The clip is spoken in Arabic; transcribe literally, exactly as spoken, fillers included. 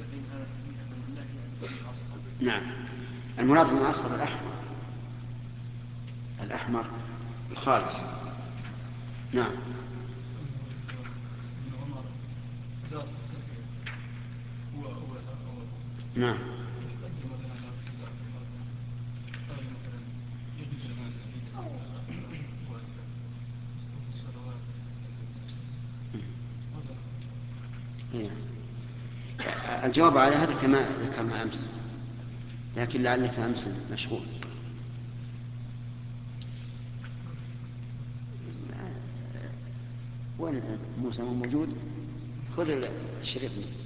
نعم، المراد بالمعصفر الأحمر، الأحمر الخالص. نعم. نعم. الجواب على هذا كما ذكرنا أمس، لكن لعلك أمس مشغول. وين موسى موجود؟ خذ الشريط.